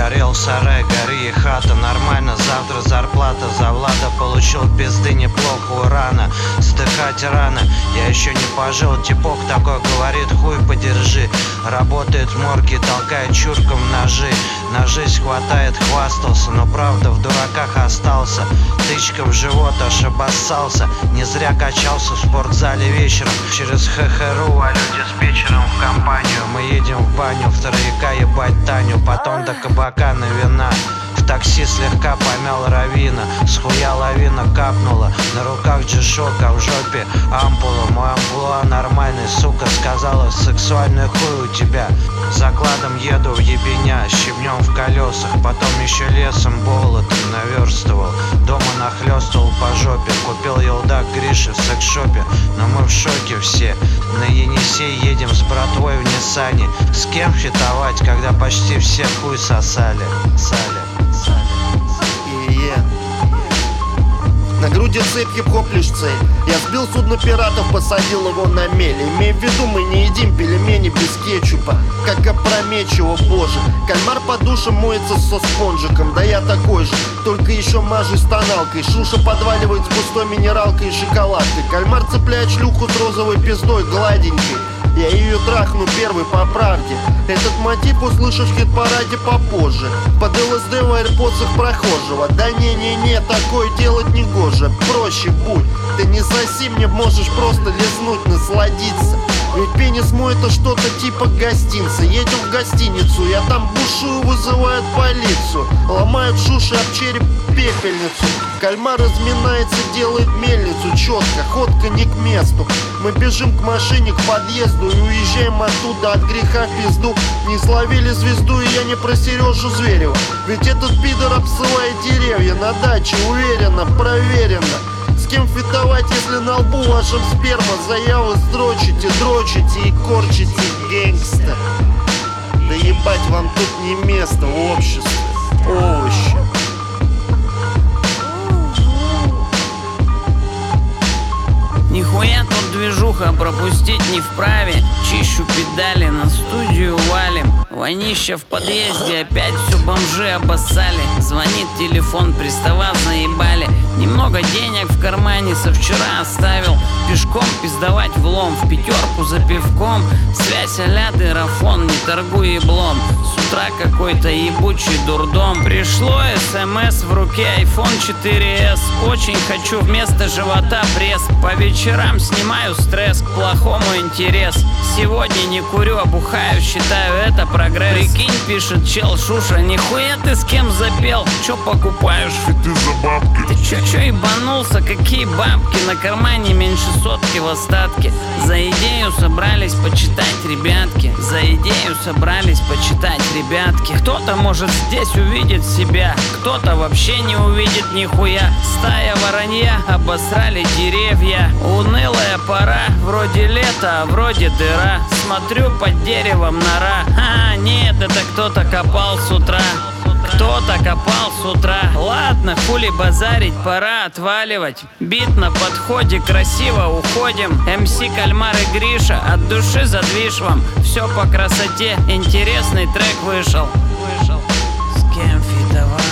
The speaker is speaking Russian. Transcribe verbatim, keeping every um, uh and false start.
горел сарай, гори и хата. Нормально, завтра зарплата. За Влада получил пизды неплохо, урана. Сдыхать рано, я еще не пожил. Типок такой говорит, хуй подержи. Работает в морге, толкает чурком ножи. На жизнь хватает, хвастался, но правда в дураках остался. Тычка в живот, аж обоссался. Не зря качался в спортзале вечером. Через ХХРУ, а люди с вечером в компанию. Мы едем в баню, в трояка ебать Таню. Потом до кабака на вина. В такси слегка помял равина. С хуя лавина капнула. На руках джишок, а в жопе ампула. Мой амплуа нормальный, сука, сказала, сексуальный хуй у тебя. Закладом еду в ебеня, щебнем в колесах. Потом еще лесом болотом наверстывал. Дома нахлёстывал по жопе. Купил елдак Грише в секс-шопе. Но мы в шоке все. На Енисей едем с братвой в Ниссане. С кем фитовать, когда почти все хуй сосали? Сали. На груди цепь, хип-хоп лишь цель. Я сбил судно пиратов, посадил его на мель. Имей в виду, мы не едим пельмени без кетчупа. Как опрометчиво, боже. Кальмар по душам моется со спонжиком. Да я такой же, только еще мажусь тоналкой. Шуша подваливает с пустой минералкой и шоколадкой. Кальмар цепляет шлюху с розовой пиздой, гладенькой. Я ее трахну первый по правде. Этот мотив услышишь в хит-параде попозже. Под ЛСД в аирподсах прохожего. Да не-не-не, такое делать не гоже. Проще будь, ты не соси, мне можешь просто лизнуть, насладиться. Ведь пенис мой это что-то типа гостинца. Едем в гостиницу, я там бушую, вызывают полицию. Ломают шуши об череп пепельницу. Кальмар разминается, делает мельницу. Четко, ходка не к месту. Мы бежим к машине, к подъезду и уезжаем оттуда от греха в пизду. Не словили звезду, и я не про Сережу Зверева. Ведь этот пидор обсылает деревья на даче, уверенно, проверено. С кем фитовать, если на лбу вашем сперма? Заявы строчите, дрочите и корчите, гэнгста. Да ебать, вам тут не место в обществе, овощи. Нихуя тут движуха, пропустить не вправе. Чищу педали, на студию валим. Вонища в подъезде, опять все бомжи обоссали. Звонит телефон, приставать заебали. Немного денег в кармане со вчера оставил. Пешком пиздовать влом, в пятерку за пивком. Связь а-ля Дерафон, не торгуй еблом. С утра какой-то ебучий дурдом. Пришло смс, в руке айфон четыре эс. Очень хочу вместо живота пресс. По вечерам снимаю стресс, к плохому интерес. Сегодня не курю, а бухаю, считаю это прогресс. Прикинь, пишет чел, Шуша, нихуя ты с кем запел? Чё покупаешь? Фиты за бабки. Ты чё, чё ебанулся? Какие бабки? На кармане меньше сотки в остатке. За идею собрались почитать ребятки. За идею собрались почитать ребятки. Кто-то может здесь увидеть себя, кто-то вообще не увидит нихуя. Стая воронья, обосрали деревья. Унылая пора, вроде лета, а вроде дыра. Смотрю под деревом нора. А, нет, это кто-то копал с утра. Кто-то копал с утра. Ладно, хули базарить, пора отваливать. Бит на подходе, красиво уходим. МС Кальмар и Гриша, от души задвиж вам. Все по красоте, интересный трек вышел. Вышел. С кем фитовать?